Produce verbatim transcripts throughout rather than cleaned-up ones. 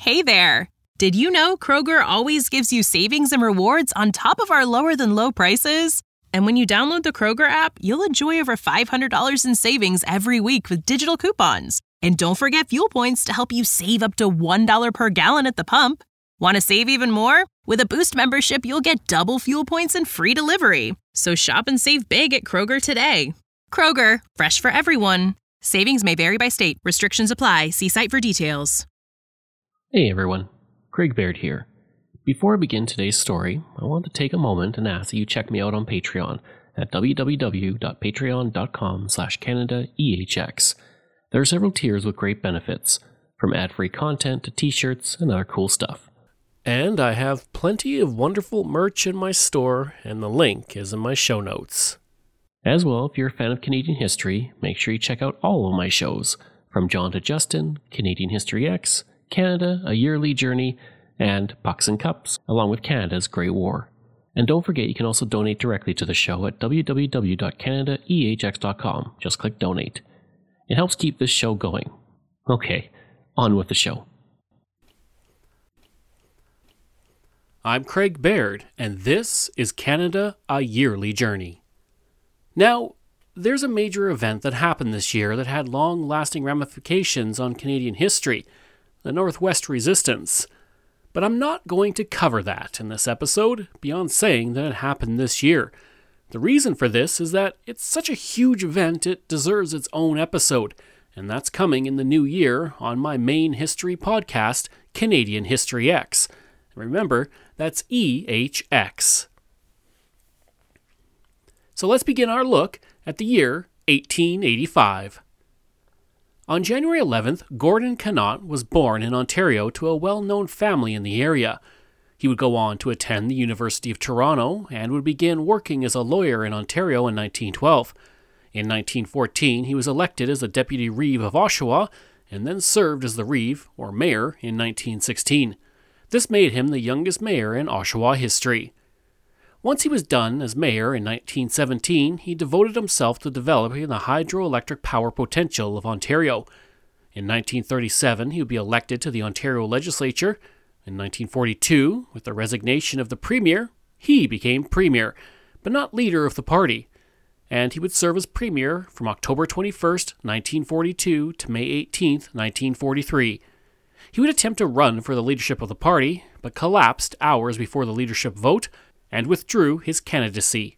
Hey there! Did you know Kroger always gives you savings and rewards on top of our lower-than-low prices? And when you download the Kroger app, you'll enjoy over five hundred dollars in savings every week with digital coupons. And don't forget fuel points to help you save up to one dollar per gallon at the pump. Want to save even more? With a Boost membership, you'll get double fuel points and free delivery. So shop and save big at Kroger today. Kroger, fresh for everyone. Savings may vary by state. Restrictions apply. See site for details. Hey everyone, Craig Baird here. Before I begin today's story, I want to take a moment and ask that you check me out on Patreon at www.patreon.com slash CanadaEHX. There are several tiers with great benefits, from ad-free content to t-shirts and other cool stuff. And I have plenty of wonderful merch in my store, and the link is in my show notes. As well, if you're a fan of Canadian history, make sure you check out all of my shows, from John to Justin, Canadian History X, Canada, A Yearly Journey, and Pucks and Cups, along with Canada's Great War. And don't forget you can also donate directly to the show at w w w dot canada e h x dot com. Just click donate. It helps keep this show going. Okay, on with the show. I'm Craig Baird, and this is Canada, A Yearly Journey. Now, there's a major event that happened this year that had long-lasting ramifications on Canadian history, the Northwest Resistance. But I'm not going to cover that in this episode, beyond saying that it happened this year. The reason for this is that it's such a huge event it deserves its own episode, and that's coming in the new year on my main history podcast, Canadian History X. Remember, that's E H X. So let's begin our look at the year eighteen eighty-five. On January eleventh, Gordon Cannot was born in Ontario to a well-known family in the area. He would go on to attend the University of Toronto and would begin working as a lawyer in Ontario in nineteen twelve. In nineteen fourteen, he was elected as the Deputy Reeve of Oshawa and then served as the Reeve, or Mayor, in nineteen sixteen. This made him the youngest mayor in Oshawa history. Once he was done as mayor in nineteen seventeen, he devoted himself to developing the hydroelectric power potential of Ontario. In nineteen thirty-seven, he would be elected to the Ontario legislature. In nineteen forty-two, with the resignation of the premier, he became premier, but not leader of the party. And he would serve as premier from October twenty-first, nineteen forty-two to May eighteenth, nineteen forty-three. He would attempt to run for the leadership of the party, but collapsed hours before the leadership vote, and withdrew his candidacy.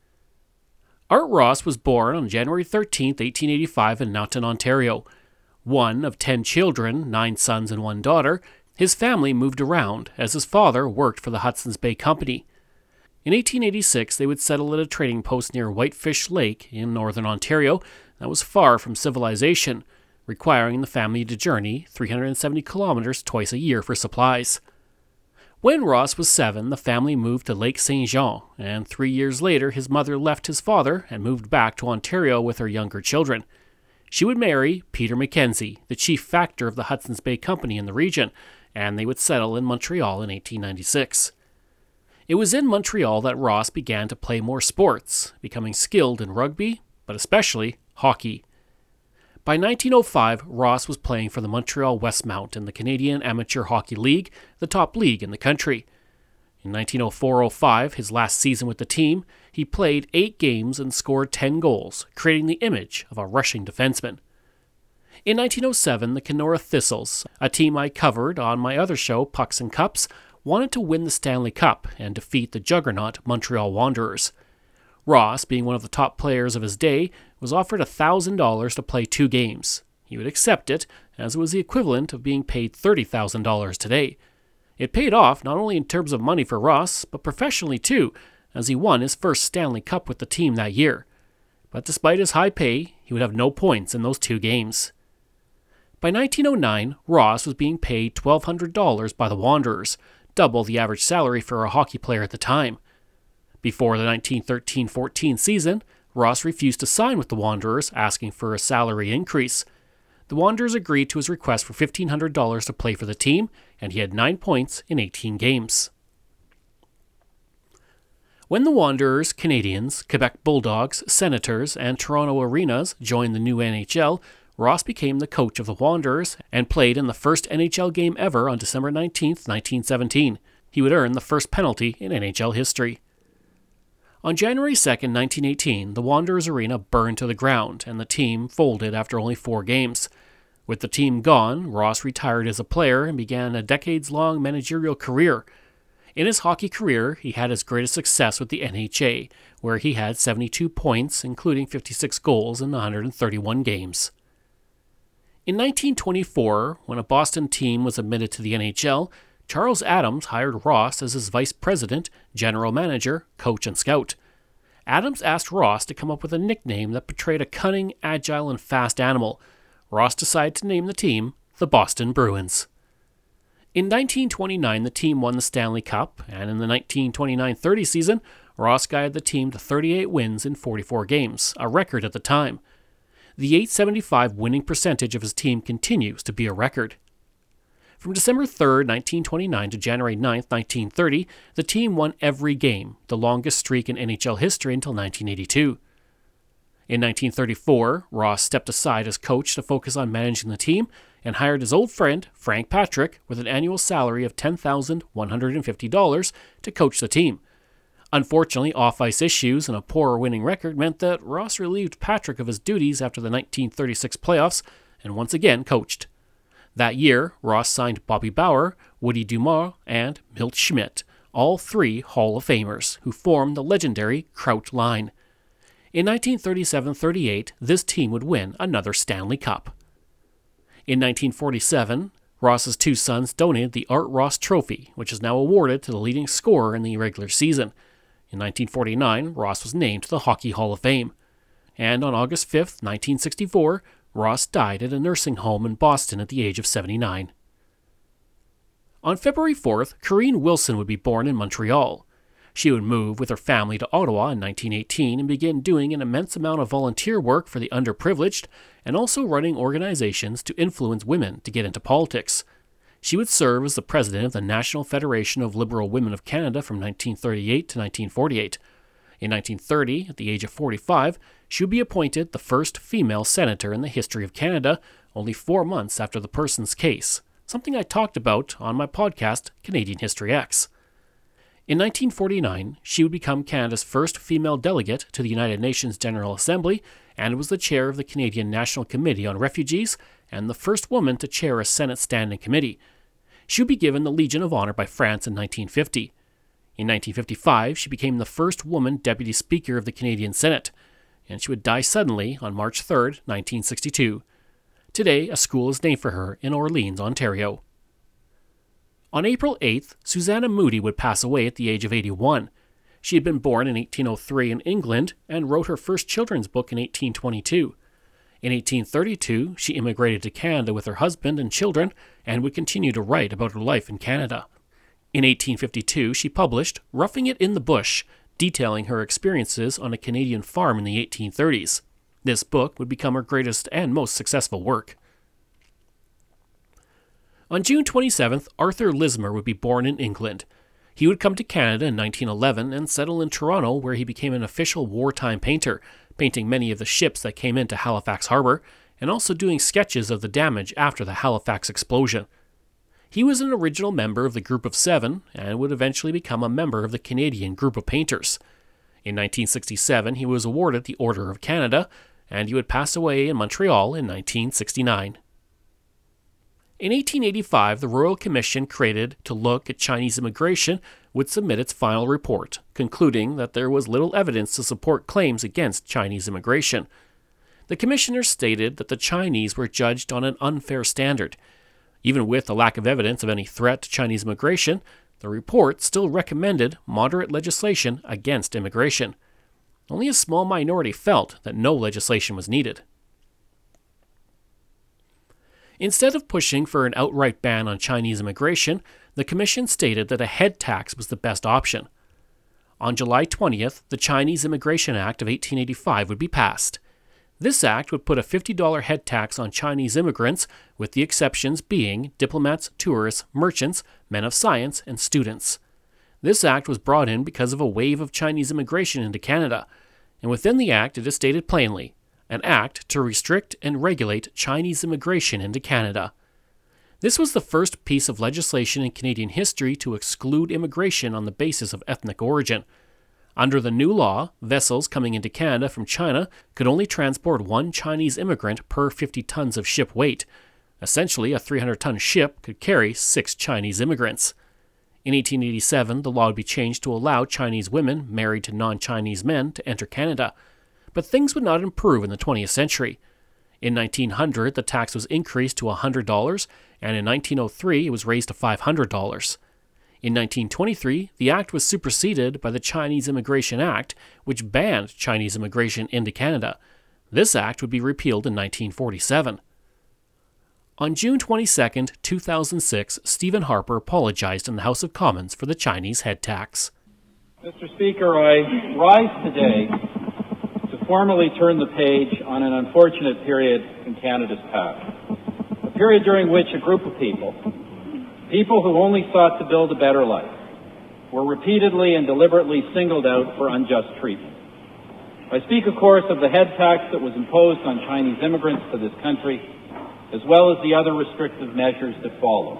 Art Ross was born on January thirteenth, eighteen eighty-five in Mountain, Ontario. One of ten children, nine sons and one daughter, his family moved around as his father worked for the Hudson's Bay Company. In eighteen eighty-six, they would settle at a trading post near Whitefish Lake in northern Ontario that was far from civilization, requiring the family to journey three hundred seventy kilometers twice a year for supplies. When Ross was seven, the family moved to Lake Saint Jean, and three years later his mother left his father and moved back to Ontario with her younger children. She would marry Peter Mackenzie, the chief factor of the Hudson's Bay Company in the region, and they would settle in Montreal in eighteen ninety-six. It was in Montreal that Ross began to play more sports, becoming skilled in rugby, but especially hockey. By nineteen oh five, Ross was playing for the Montreal Westmount in the Canadian Amateur Hockey League, the top league in the country. In nineteen oh four oh five, his last season with the team, he played eight games and scored ten goals, creating the image of a rushing defenseman. In nineteen oh seven, the Kenora Thistles, a team I covered on my other show, Pucks and Cups, wanted to win the Stanley Cup and defeat the juggernaut Montreal Wanderers. Ross, being one of the top players of his day, was offered one thousand dollars to play two games. He would accept it, as it was the equivalent of being paid thirty thousand dollars today. It paid off not only in terms of money for Ross, but professionally too, as he won his first Stanley Cup with the team that year. But despite his high pay, he would have no points in those two games. By nineteen oh nine, Ross was being paid twelve hundred dollars by the Wanderers, double the average salary for a hockey player at the time. Before the nineteen thirteen fourteen season, Ross refused to sign with the Wanderers, asking for a salary increase. The Wanderers agreed to his request for fifteen hundred dollars to play for the team, and he had nine points in eighteen games. When the Wanderers, Canadians, Quebec Bulldogs, Senators, and Toronto Arenas joined the new N H L, Ross became the coach of the Wanderers and played in the first N H L game ever on December nineteenth, nineteen seventeen. He would earn the first penalty in N H L history. On January second, nineteen eighteen, the Wanderers arena burned to the ground and the team folded after only four games. With the team gone, Ross retired as a player and began a decades-long managerial career. In his hockey career, he had his greatest success with the N H A, where he had seventy-two points, including fifty-six goals in one hundred thirty-one games. In nineteen twenty-four, when a Boston team was admitted to the N H L, Charles Adams hired Ross as his vice president, general manager, coach, and scout. Adams asked Ross to come up with a nickname that portrayed a cunning, agile, and fast animal. Ross decided to name the team the Boston Bruins. In nineteen twenty-nine, the team won the Stanley Cup, and in the nineteen twenty-nine thirty season, Ross guided the team to thirty-eight wins in forty-four games, a record at the time. The eight seventy-five winning percentage of his team continues to be a record. From December third, nineteen twenty-nine to January ninth, nineteen thirty, the team won every game, the longest streak in N H L history until nineteen eighty-two. In nineteen thirty-four, Ross stepped aside as coach to focus on managing the team and hired his old friend, Frank Patrick, with an annual salary of ten thousand one hundred fifty dollars to coach the team. Unfortunately, off-ice issues and a poor winning record meant that Ross relieved Patrick of his duties after the nineteen thirty-six playoffs and once again coached. That year, Ross signed Bobby Bauer, Woody Dumas, and Milt Schmidt, all three Hall of Famers, who formed the legendary Kraut line. In nineteen thirty-seven thirty-eight, this team would win another Stanley Cup. In nineteen forty-seven, Ross's two sons donated the Art Ross Trophy, which is now awarded to the leading scorer in the regular season. In nineteen forty-nine, Ross was named to the Hockey Hall of Fame. And on August fifth, nineteen sixty-four, Ross died at a nursing home in Boston at the age of seventy-nine. On February fourth, Corrine Wilson would be born in Montreal. She would move with her family to Ottawa in nineteen eighteen and begin doing an immense amount of volunteer work for the underprivileged and also running organizations to influence women to get into politics. She would serve as the president of the National Federation of Liberal Women of Canada from nineteen thirty-eight to nineteen forty-eight. In nineteen thirty, at the age of forty-five, she would be appointed the first female senator in the history of Canada, only four months after the person's case, something I talked about on my podcast, Canadian History X. In nineteen forty-nine, she would become Canada's first female delegate to the United Nations General Assembly and was the chair of the Canadian National Committee on Refugees and the first woman to chair a Senate Standing Committee. She would be given the Legion of Honor by France in nineteen fifty. In nineteen fifty-five, she became the first woman Deputy Speaker of the Canadian Senate, and she would die suddenly on March third, nineteen sixty-two. Today, a school is named for her in Orleans, Ontario. On April eighth, Susanna Moodie would pass away at the age of eighty-one. She had been born in eighteen oh three in England and wrote her first children's book in eighteen twenty-two. In eighteen thirty-two, she immigrated to Canada with her husband and children and would continue to write about her life in Canada. In eighteen fifty-two, she published Roughing It in the Bush, detailing her experiences on a Canadian farm in the eighteen thirties. This book would become her greatest and most successful work. On June twenty-seventh, Arthur Lismer would be born in England. He would come to Canada in nineteen eleven and settle in Toronto, where he became an official wartime painter, painting many of the ships that came into Halifax Harbour, and also doing sketches of the damage after the Halifax explosion. He was an original member of the Group of Seven and would eventually become a member of the Canadian Group of Painters. In nineteen sixty-seven, he was awarded the Order of Canada, and he would pass away in Montreal in nineteen sixty-nine. In eighteen eighty-five, the Royal Commission created to look at Chinese immigration would submit its final report, concluding that there was little evidence to support claims against Chinese immigration. The commissioners stated that the Chinese were judged on an unfair standard. Even with the lack of evidence of any threat to Chinese immigration, the report still recommended moderate legislation against immigration. Only a small minority felt that no legislation was needed. Instead of pushing for an outright ban on Chinese immigration, the Commission stated that a head tax was the best option. On July twentieth, the Chinese Immigration Act of eighteen eighty-five would be passed. This act would put a fifty dollars head tax on Chinese immigrants, with the exceptions being diplomats, tourists, merchants, men of science, and students. This act was brought in because of a wave of Chinese immigration into Canada, and within the act it is stated plainly, an act to restrict and regulate Chinese immigration into Canada. This was the first piece of legislation in Canadian history to exclude immigration on the basis of ethnic origin. Under the new law, vessels coming into Canada from China could only transport one Chinese immigrant per fifty tons of ship weight. Essentially, a three hundred ton ship could carry six Chinese immigrants. In eighteen eighty-seven, the law would be changed to allow Chinese women married to non-Chinese men to enter Canada. But things would not improve in the twentieth century. In nineteen hundred, the tax was increased to one hundred dollars, and in nineteen oh three, it was raised to five hundred dollars. In nineteen twenty-three, the act was superseded by the Chinese Immigration Act, which banned Chinese immigration into Canada. This act would be repealed in nineteen forty-seven. On June twenty-second, two thousand six, Stephen Harper apologized in the House of Commons for the Chinese head tax. Mister Speaker, I rise today to formally turn the page on an unfortunate period in Canada's past. A period during which a group of people, people who only sought to build a better life, were repeatedly and deliberately singled out for unjust treatment. I speak, of course, of the head tax that was imposed on Chinese immigrants to this country, as well as the other restrictive measures that followed.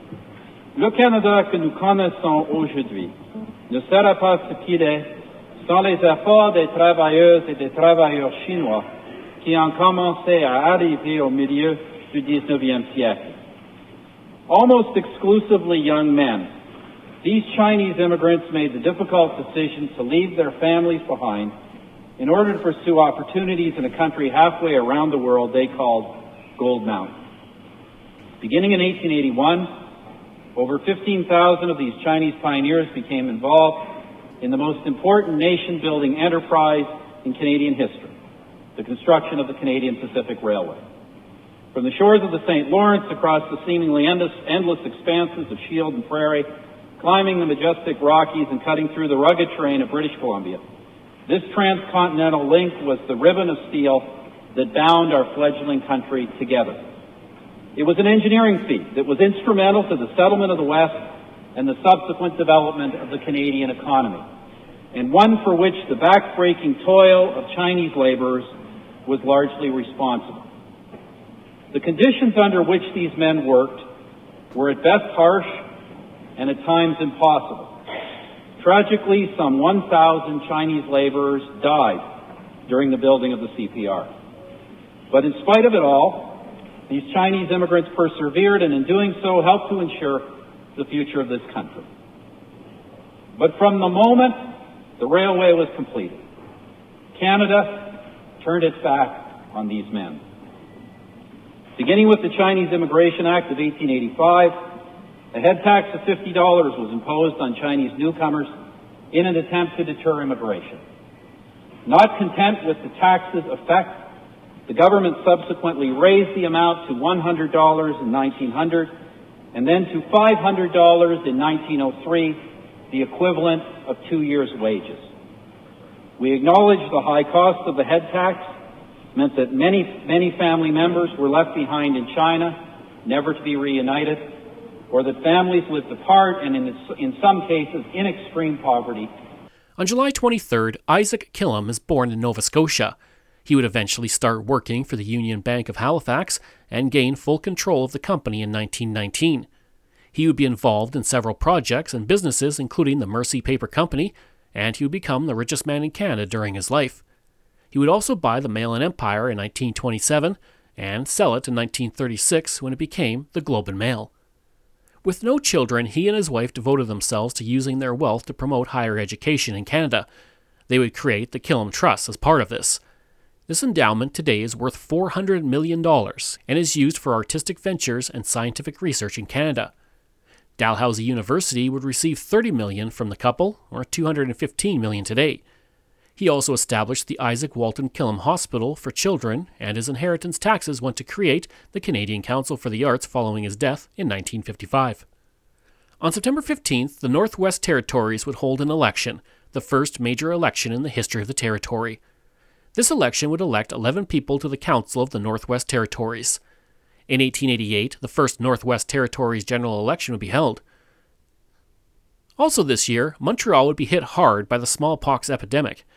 Le Canada que nous connaissons aujourd'hui ne sera pas ce qu'il est sans les efforts des travailleuses et des travailleurs chinois qui ont commencé à arriver au milieu du dix-neuvième siècle. Almost exclusively young men, these Chinese immigrants made the difficult decision to leave their families behind in order to pursue opportunities in a country halfway around the world they called Gold Mountain. Beginning in eighteen eighty-one, over fifteen thousand of these Chinese pioneers became involved in the most important nation-building enterprise in Canadian history, the construction of the Canadian Pacific Railway. From the shores of the Saint Lawrence across the seemingly endless, endless expanses of Shield and Prairie, climbing the majestic Rockies and cutting through the rugged terrain of British Columbia, this transcontinental link was the ribbon of steel that bound our fledgling country together. It was an engineering feat that was instrumental to the settlement of the West and the subsequent development of the Canadian economy, and one for which the back-breaking toil of Chinese laborers was largely responsible. The conditions under which these men worked were at best harsh and at times impossible. Tragically, some one thousand Chinese laborers died during the building of the C P R. But in spite of it all, these Chinese immigrants persevered, and in doing so helped to ensure the future of this country. But from the moment the railway was completed, Canada turned its back on these men. Beginning with the Chinese Immigration Act of eighteen eighty-five, a head tax of fifty dollars was imposed on Chinese newcomers in an attempt to deter immigration. Not content with the tax's effect, the government subsequently raised the amount to one hundred dollars in nineteen hundred and then to five hundred dollars in nineteen oh three, the equivalent of two years' wages. We acknowledge the high cost of the head tax meant that many, many family members were left behind in China, never to be reunited, or that families lived apart and in, in some cases in extreme poverty. On July twenty-third, Isaac Killam is born in Nova Scotia. He would eventually start working for the Union Bank of Halifax and gain full control of the company in nineteen nineteen. He would be involved in several projects and businesses, including the Mercy Paper Company, and he would become the richest man in Canada during his life. He would also buy the Mail and Empire in nineteen twenty-seven and sell it in nineteen thirty-six when it became the Globe and Mail. With no children, he and his wife devoted themselves to using their wealth to promote higher education in Canada. They would create the Killam Trust as part of this. This endowment today is worth four hundred million dollars and is used for artistic ventures and scientific research in Canada. Dalhousie University would receive thirty million dollars from the couple, or two hundred fifteen million dollars today. He also established the Isaac Walton Killam Hospital for Children, and his inheritance taxes went to create the Canadian Council for the Arts following his death in nineteen fifty-five. On September fifteenth, the Northwest Territories would hold an election, the first major election in the history of the territory. This election would elect eleven people to the Council of the Northwest Territories. In eighteen eighty-eight, the first Northwest Territories general election would be held. Also this year, Montreal would be hit hard by the smallpox epidemic.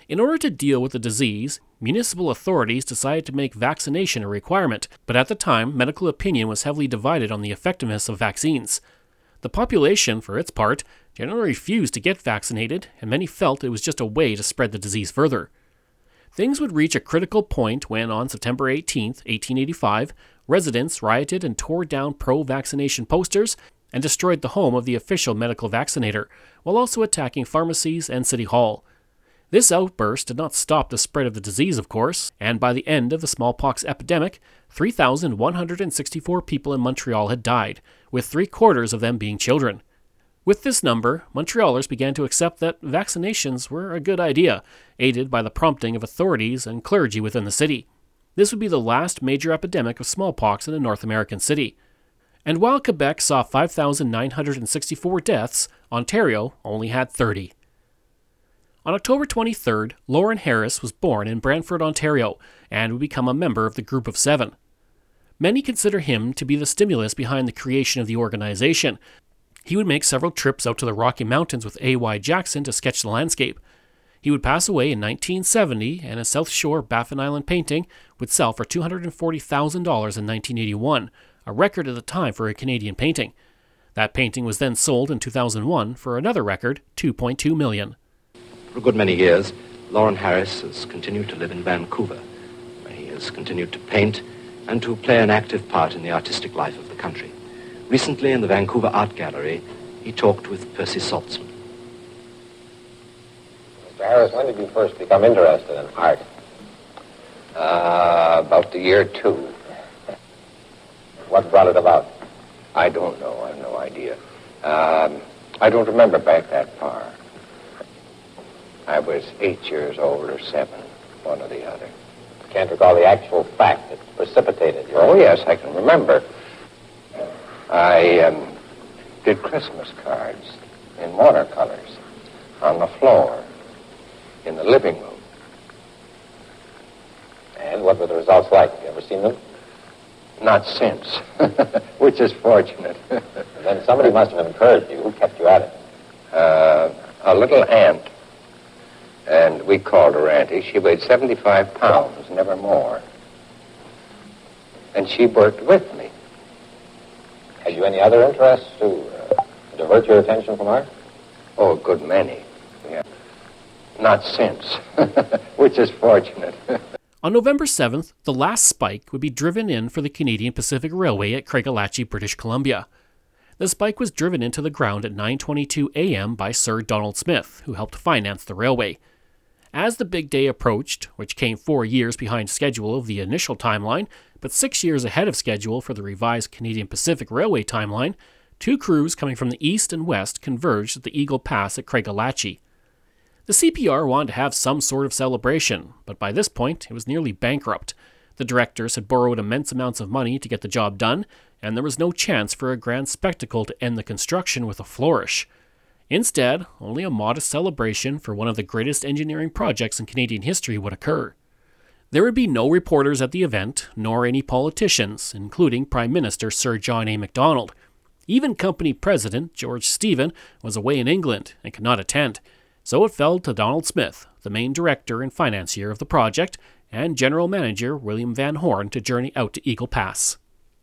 In order to deal with the disease, municipal authorities decided to make vaccination a requirement, but at the time, medical opinion was heavily divided on the effectiveness of vaccines. The population, for its part, generally refused to get vaccinated, and many felt it was just a way to spread the disease further. Things would reach a critical point when, on September eighteenth, eighteen eighty-five, residents rioted and tore down pro-vaccination posters and destroyed the home of the official medical vaccinator, while also attacking pharmacies and City Hall. This outburst did not stop the spread of the disease, of course, and by the end of the smallpox epidemic, three thousand one hundred sixty-four people in Montreal had died, with three-quarters of them being children. With this number, Montrealers began to accept that vaccinations were a good idea, aided by the prompting of authorities and clergy within the city. This would be the last major epidemic of smallpox in a North American city. And while Quebec saw five thousand nine hundred sixty-four deaths, Ontario only had thirty. On October twenty-third, Lorne Harris was born in Brantford, Ontario, and would become a member of the Group of Seven. Many consider him to be the stimulus behind the creation of the organization. He would make several trips out to the Rocky Mountains with A Y Jackson to sketch the landscape. He would pass away in nineteen seventy, and a South Shore Baffin Island painting would sell for two hundred forty thousand dollars in nineteen eighty-one, a record at the time for a Canadian painting. That painting was then sold in two thousand one for another record, two point two million dollars. For a good many years, Lorne Harris has continued to live in Vancouver, where he has continued to paint and to play an active part in the artistic life of the country. Recently, in the Vancouver Art Gallery, he talked with Percy Saltzman. Mister Harris, when did you first become interested in art? Uh, about the year two. What brought it about? I don't know. I have no idea. Um, I don't remember back that far. I was eight years old or seven, one or the other. Can't recall the actual fact that precipitated your... Oh, yes, I can remember. I um, did Christmas cards in watercolors on the floor in the living room. And what were the results like? Have you ever seen them? Not since, which is fortunate. Then somebody must have encouraged you. Who kept you at it? Uh, a little aunt, and we called her Auntie. She weighed seventy-five pounds, never more. And she worked with me. Had you any other interests to uh, divert your attention from art? Oh, a good many. Yeah. Not since, which is fortunate. On November seventh, the last spike would be driven in for the Canadian Pacific Railway at Craigellachie, British Columbia. The spike was driven into the ground at nine twenty-two a.m. by Sir Donald Smith, who helped finance the railway. As the big day approached, which came four years behind schedule of the initial timeline, but six years ahead of schedule for the revised Canadian Pacific Railway timeline, two crews coming from the east and west converged at the Eagle Pass at Craigellachie. The C P R wanted to have some sort of celebration, but by this point it was nearly bankrupt. The directors had borrowed immense amounts of money to get the job done, and there was no chance for a grand spectacle to end the construction with a flourish. Instead, only a modest celebration for one of the greatest engineering projects in Canadian history would occur. There would be no reporters at the event, nor any politicians, including Prime Minister Sir John A. Macdonald. Even company president George Stephen was away in England and could not attend, so it fell to Donald Smith, the main director and financier of the project, and general manager William Van Horn to journey out to Eagle Pass.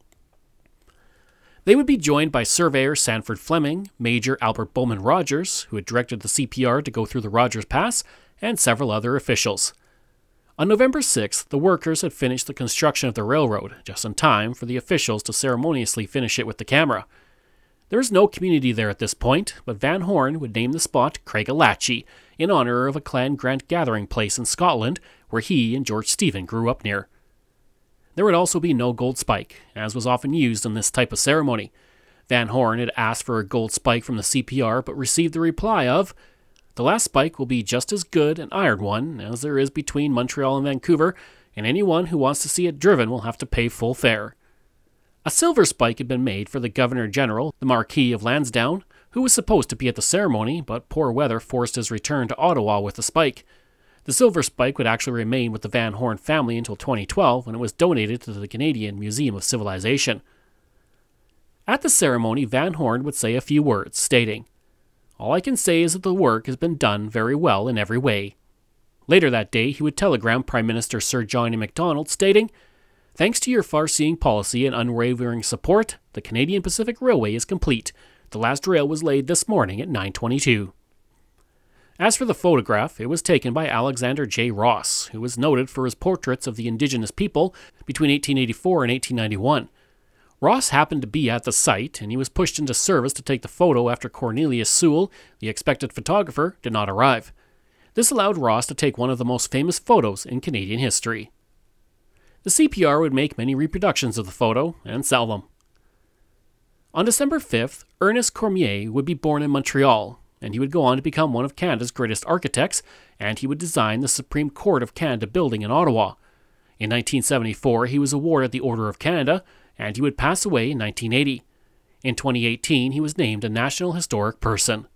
They would be joined by surveyor Sanford Fleming, Major Albert Bowman Rogers, who had directed the C P R to go through the Rogers Pass, and several other officials. On November sixth, the workers had finished the construction of the railroad, just in time for the officials to ceremoniously finish it with the camera. There was no community there at this point, but Van Horn would name the spot Craigellachie, in honor of a clan grant gathering place in Scotland where he and George Stephen grew up near. There would also be no gold spike, as was often used in this type of ceremony. Van Horn had asked for a gold spike from the C P R, but received the reply of, "The last spike will be just as good an iron one as there is between Montreal and Vancouver, and anyone who wants to see it driven will have to pay full fare." A silver spike had been made for the Governor-General, the Marquis of Lansdowne, who was supposed to be at the ceremony, but poor weather forced his return to Ottawa with the spike. The silver spike would actually remain with the Van Horn family until twenty twelve, when it was donated to the Canadian Museum of Civilization. At the ceremony, Van Horn would say a few words, stating, "All I can say is that the work has been done very well in every way." Later that day, he would telegram Prime Minister Sir John A. Macdonald, stating, "Thanks to your far-seeing policy and unwavering support, the Canadian Pacific Railway is complete. The last rail was laid this morning at nine twenty-two. As for the photograph, it was taken by Alexander J. Ross, who was noted for his portraits of the Indigenous people between eighteen eighty-four and eighteen ninety-one. Ross happened to be at the site, and he was pushed into service to take the photo after Cornelius Sewell, the expected photographer, did not arrive. This allowed Ross to take one of the most famous photos in Canadian history. The C P R would make many reproductions of the photo and sell them. On December fifth, Ernest Cormier would be born in Montreal, and he would go on to become one of Canada's greatest architects, and he would design the Supreme Court of Canada building in Ottawa. In nineteen seventy-four, he was awarded the Order of Canada, and he would pass away in nineteen eighty. In twenty eighteen, he was named a National Historic Person.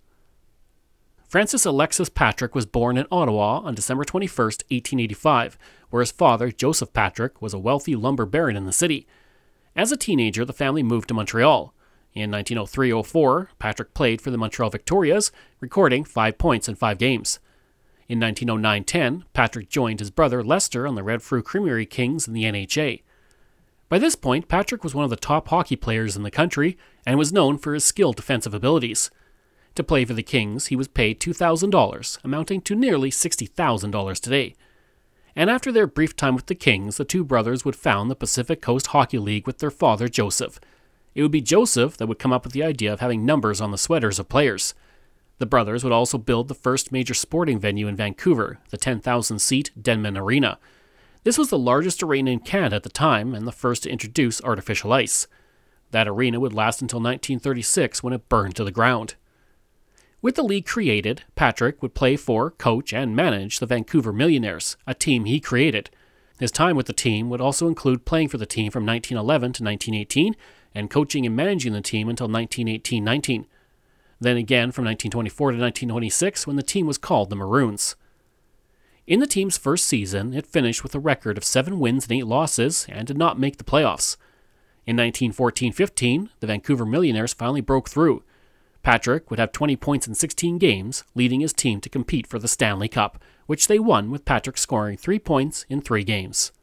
Francis Alexis Patrick was born in Ottawa on December twenty-first, eighteen eighty-five, where his father, Joseph Patrick, was a wealthy lumber baron in the city. As a teenager, the family moved to Montreal. In nineteen oh three oh four, Patrick played for the Montreal Victorias, recording five points in five games. In nineteen oh nine ten, Patrick joined his brother Lester on the Red Fruit Creamery Kings in the N H A. By this point, Patrick was one of the top hockey players in the country and was known for his skilled defensive abilities. To play for the Kings, he was paid two thousand dollars, amounting to nearly sixty thousand dollars today. And after their brief time with the Kings, the two brothers would found the Pacific Coast Hockey League with their father, Joseph. It would be Joseph that would come up with the idea of having numbers on the sweaters of players. The brothers would also build the first major sporting venue in Vancouver, the ten thousand seat Denman Arena. This was the largest arena in Canada at the time and the first to introduce artificial ice. That arena would last until nineteen thirty-six when it burned to the ground. With the league created, Patrick would play for, coach, and manage the Vancouver Millionaires, a team he created. His time with the team would also include playing for the team from nineteen eleven to nineteen eighteen and coaching and managing the team until nineteen eighteen nineteen. Then again from nineteen twenty-four to nineteen twenty-six when the team was called the Maroons. In the team's first season, it finished with a record of seven wins and eight losses and did not make the playoffs. In nineteen fourteen fifteen, the Vancouver Millionaires finally broke through. Patrick would have twenty points in sixteen games, leading his team to compete for the Stanley Cup, which they won with Patrick scoring three points in three games.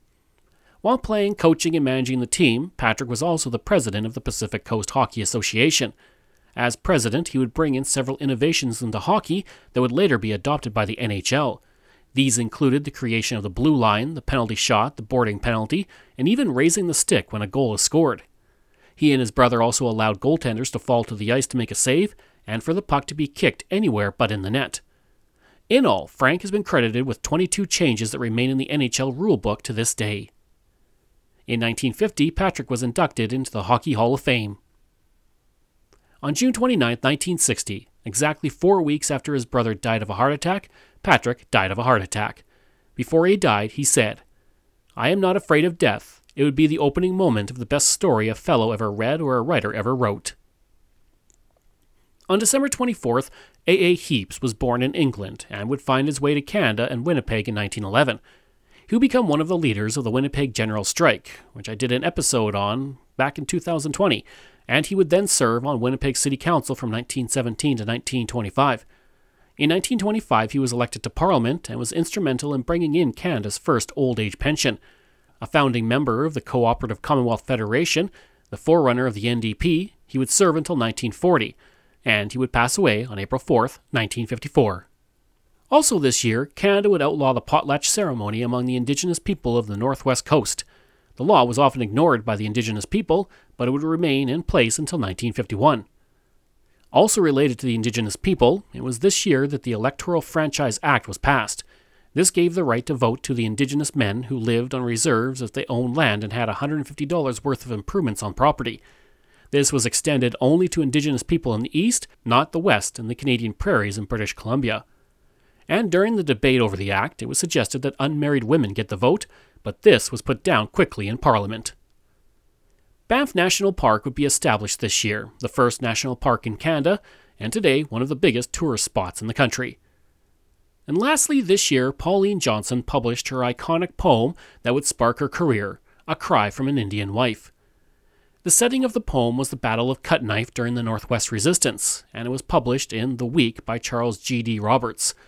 While playing, coaching, and managing the team, Patrick was also the president of the Pacific Coast Hockey Association. As president, he would bring in several innovations into hockey that would later be adopted by the N H L. These included the creation of the blue line, the penalty shot, the boarding penalty, and even raising the stick when a goal is scored. He and his brother also allowed goaltenders to fall to the ice to make a save, and for the puck to be kicked anywhere but in the net. In all, Frank has been credited with twenty-two changes that remain in the N H L rulebook to this day. In nineteen fifty, Patrick was inducted into the Hockey Hall of Fame. On June twenty-ninth, nineteen sixty, exactly four weeks after his brother died of a heart attack, Patrick died of a heart attack. Before he died, he said, "I am not afraid of death. It would be the opening moment of the best story a fellow ever read or a writer ever wrote." On December twenty-fourth, A A Heaps was born in England and would find his way to Canada and Winnipeg in nineteen eleven. He would become one of the leaders of the Winnipeg General Strike, which I did an episode on back in two thousand twenty, and he would then serve on Winnipeg City Council from nineteen seventeen to nineteen twenty-five. In nineteen twenty-five, he was elected to Parliament and was instrumental in bringing in Canada's first old age pension. A founding member of the Cooperative Commonwealth Federation, the forerunner of the N D P, he would serve until nineteen forty, and he would pass away on April fourth, nineteen fifty-four. Also this year, Canada would outlaw the potlatch ceremony among the Indigenous people of the Northwest Coast. The law was often ignored by the Indigenous people, but it would remain in place until nineteen fifty-one. Also related to the Indigenous people, it was this year that the Electoral Franchise Act was passed. This gave the right to vote to the Indigenous men who lived on reserves if they owned land and had one hundred fifty dollars worth of improvements on property. This was extended only to Indigenous people in the East, not the West and the Canadian prairies in British Columbia. And during the debate over the act, it was suggested that unmarried women get the vote, but this was put down quickly in Parliament. Banff National Park would be established this year, the first national park in Canada, and today one of the biggest tourist spots in the country. And lastly, this year, Pauline Johnson published her iconic poem that would spark her career, A Cry from an Indian Wife. The setting of the poem was the Battle of Cut Knife during the Northwest Resistance, and it was published in The Week by Charles G D Roberts.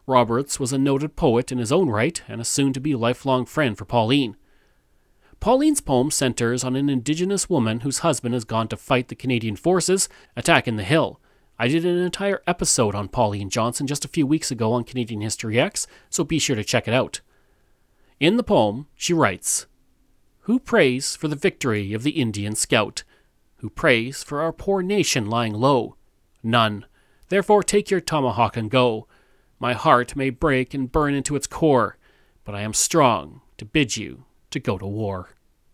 Roberts was a noted poet in his own right and a soon-to-be lifelong friend for Pauline. Pauline's poem centers on an Indigenous woman whose husband has gone to fight the Canadian forces attacking the Hill. I did an entire episode on Pauline Johnson just a few weeks ago on Canadian History X, so be sure to check it out. In the poem, she writes, "Who prays for the victory of the Indian scout? Who prays for our poor nation lying low? None. Therefore take your tomahawk and go. My heart may break and burn into its core, but I am strong to bid you to go to war."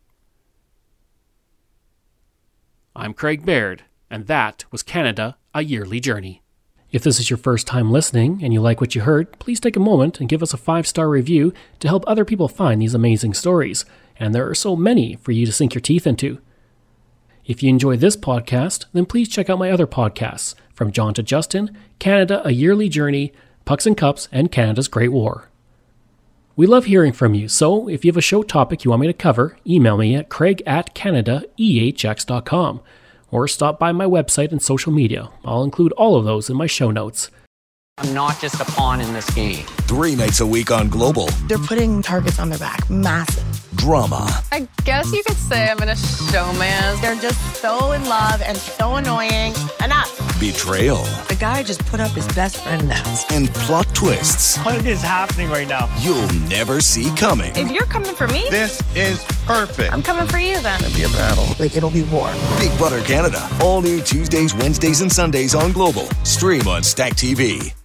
I'm Craig Baird, and that was Canada, A Yearly Journey. If this is your first time listening and you like what you heard, please take a moment and give us a five-star review to help other people find these amazing stories, and there are so many for you to sink your teeth into. If you enjoy this podcast, then please check out my other podcasts, From John to Justin, Canada, A Yearly Journey, Pucks and Cups, and Canada's Great War. We love hearing from you, so if you have a show topic you want me to cover, email me at craig at canada e h x dot com, or stop by my website and social media. I'll include all of those in my show notes. I'm not just a pawn in this game. Three nights a week on Global. They're putting targets on their back. Massive. Drama. I guess you could say I'm in a showman. They're just so in love and so annoying. Enough. Betrayal. The guy just put up his best friend now. And plot twists. What is happening right now? You'll never see coming. If you're coming for me, this is perfect. I'm coming for you then. It'll be a battle. Like, it'll be war. Big Brother Canada. All new Tuesdays, Wednesdays, and Sundays on Global. Stream on Stack T V.